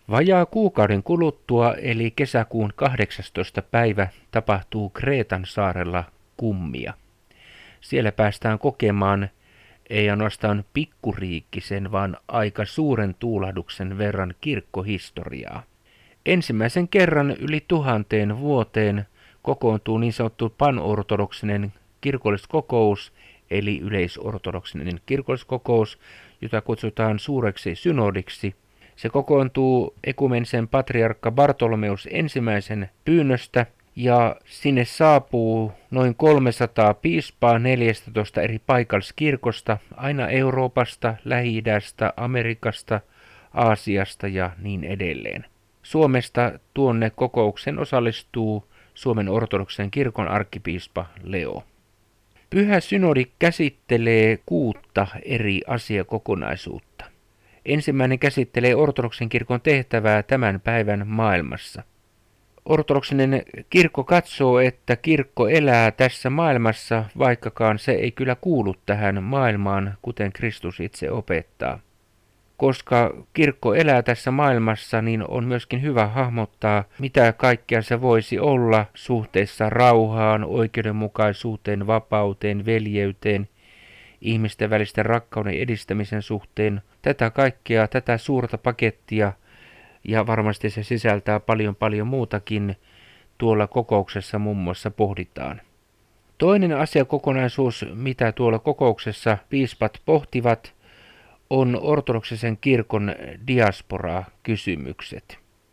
Vajaa kuukauden kuluttua, eli kesäkuun 18. päivä, tapahtuu Kreetan saarella kummia. Siellä päästään kokemaan ei ainoastaan pikkuriikkisen, vaan aika suuren tuulahduksen verran kirkkohistoriaa. Ensimmäisen kerran yli 1000 vuoteen kokoontuu niin sanottu panortodoksinen kirkolliskokous, eli yleisortodoksinen kirkolliskokous, jota kutsutaan suureksi synodiksi. Se kokoontuu ekumenisen patriarkka Bartolomeus ensimmäisen pyynnöstä, ja sinne saapuu noin 300 piispaa 14 eri paikalliskirkosta, aina Euroopasta, Lähi-idästä, Amerikasta, Aasiasta ja niin edelleen. Suomesta tuonne kokouksen osallistuu Suomen ortodoksen kirkon arkkipiispa Leo. Pyhä synodi käsittelee 6 eri asiakokonaisuutta. Ensimmäinen käsittelee ortodoksen kirkon tehtävää tämän päivän maailmassa. Ortodoksinen kirkko katsoo, että kirkko elää tässä maailmassa, vaikkakaan se ei kyllä kuulu tähän maailmaan, kuten Kristus itse opettaa. Koska kirkko elää tässä maailmassa, niin on myöskin hyvä hahmottaa, mitä kaikkea se voisi olla suhteessa rauhaan, oikeudenmukaisuuteen, vapauteen, veljeyteen, ihmisten välisten rakkauden edistämisen suhteen. Tätä kaikkea, tätä suurta pakettia, ja varmasti se sisältää paljon muutakin, tuolla kokouksessa muun muassa pohditaan. Toinen asiakokonaisuus, mitä tuolla kokouksessa piispat pohtivat, on ortodoksisen kirkon diaspora-kysymykset.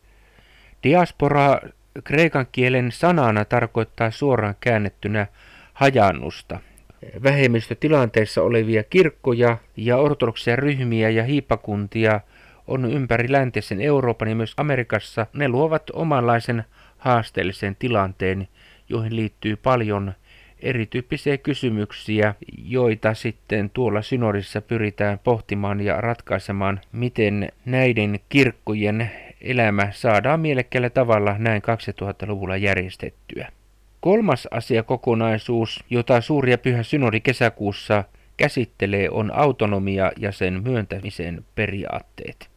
Diaspora kreikan kielen sanana tarkoittaa suoraan käännettynä hajaannusta. Vähemmistötilanteissa olevia kirkkoja ja ortodoksia ryhmiä ja hiippakuntia on ympäri läntisen Euroopan ja myös Amerikassa. Ne luovat omanlaisen haasteellisen tilanteen, joihin liittyy paljon erityyppisiä kysymyksiä, joita sitten tuolla synodissa pyritään pohtimaan ja ratkaisemaan, miten näiden kirkkojen elämä saadaan mielekkäällä tavalla näin 2000-luvulla järjestettyä. Kolmas asiakokonaisuus, jota suuri ja pyhä synodi kesäkuussa käsittelee, on autonomia ja sen myöntämisen periaatteet.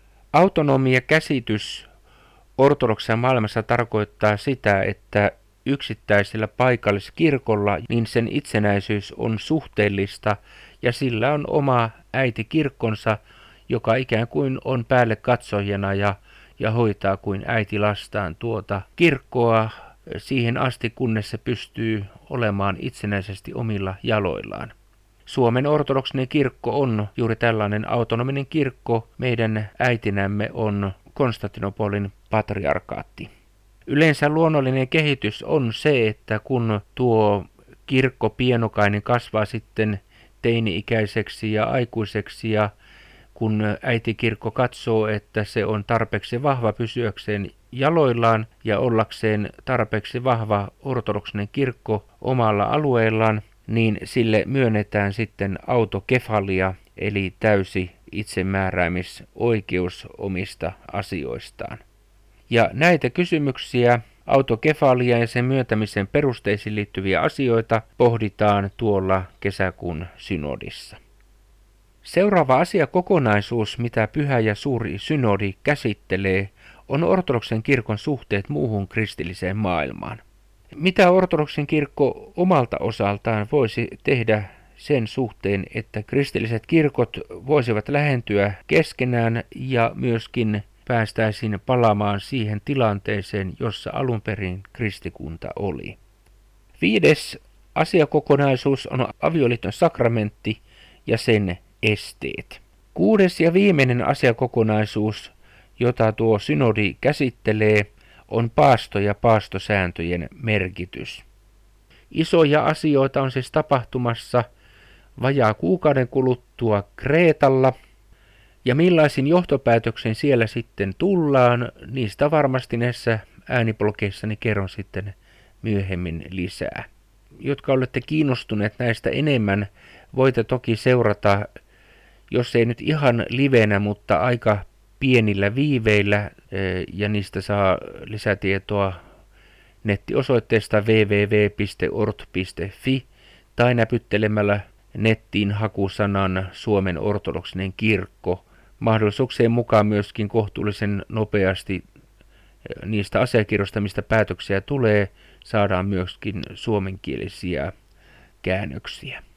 Autonomia-käsitys ortodoksissa maailmassa tarkoittaa sitä, että yksittäisellä paikalliskirkolla niin sen itsenäisyys on suhteellista ja sillä on oma äitikirkkonsa, joka ikään kuin on päälle katsojana ja hoitaa kuin äiti lastaan tuota kirkkoa siihen asti, kunnes se pystyy olemaan itsenäisesti omilla jaloillaan. Suomen ortodoksinen kirkko on juuri tällainen autonominen kirkko. Meidän äitinämme on Konstantinopolin patriarkaatti. Yleensä luonnollinen kehitys on se, että kun tuo kirkko pienokainen kasvaa sitten teini-ikäiseksi ja aikuiseksi ja kun äitikirkko katsoo, että se on tarpeeksi vahva pysyäkseen jaloillaan ja ollakseen tarpeeksi vahva ortodoksinen kirkko omalla alueellaan, niin sille myönnetään sitten autokefalia eli täysi itsemääräämisoikeus omista asioistaan. Ja näitä kysymyksiä, autokefalia ja sen myöntämisen perusteisiin liittyviä asioita, pohditaan tuolla kesäkuun synodissa. Seuraava asiakokonaisuus, mitä pyhä ja suuri synodi käsittelee, on ortodoksen kirkon suhteet muuhun kristilliseen maailmaan. Mitä ortodoksen kirkko omalta osaltaan voisi tehdä sen suhteen, että kristilliset kirkot voisivat lähentyä keskenään ja myöskin päästäisiin palaamaan siihen tilanteeseen, jossa alun perin kristikunta oli. 5. asiakokonaisuus on avioliiton sakramentti ja sen esteet. 6. ja viimeinen asiakokonaisuus, jota tuo synodi käsittelee, on paasto ja paastosääntöjen merkitys. Isoja asioita on siis tapahtumassa vajaa kuukauden kuluttua Kreetalla, ja millaisin johtopäätöksen siellä sitten tullaan, niistä varmasti näissä ääniblogeissani kerron sitten myöhemmin lisää. Jotka olette kiinnostuneet näistä enemmän, voitte toki seurata, jos ei nyt ihan livenä, mutta aika pienillä viiveillä, ja niistä saa lisätietoa nettiosoitteesta www.ort.fi tai näpyttelemällä nettiin hakusanan Suomen ortodoksinen kirkko mahdollisuuksien mukaan myöskin kohtuullisen nopeasti niistä asiakirjoista, mistä päätöksiä tulee, saadaan myöskin suomenkielisiä käännöksiä.